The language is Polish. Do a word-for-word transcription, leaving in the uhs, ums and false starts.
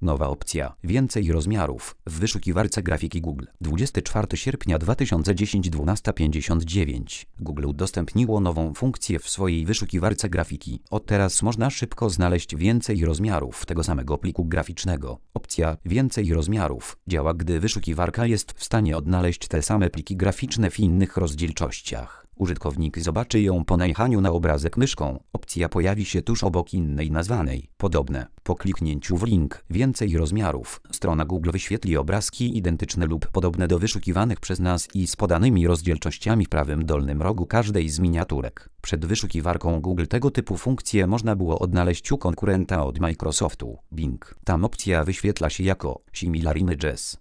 Nowa opcja. Więcej rozmiarów. W wyszukiwarce grafiki Google. dwudziestego czwartego sierpnia dwa tysiące dziesiątego dwunasta pięćdziesiąt dziewięć. Google udostępniło nową funkcję w swojej wyszukiwarce grafiki. Od teraz można szybko znaleźć więcej rozmiarów tego samego pliku graficznego. Opcja Więcej rozmiarów działa, gdy wyszukiwarka jest w stanie odnaleźć te same pliki graficzne w innych rozdzielczościach. Użytkownik zobaczy ją po najechaniu na obrazek myszką. Opcja pojawi się tuż obok innej nazwanej podobne. Po kliknięciu w link Więcej rozmiarów strona Google wyświetli obrazki identyczne lub podobne do wyszukiwanych przez nas i z podanymi rozdzielczościami w prawym dolnym rogu każdej z miniaturek. Przed wyszukiwarką Google tego typu funkcje można było odnaleźć u konkurenta od Microsoftu, Bing. Tam opcja wyświetla się jako Similar Images.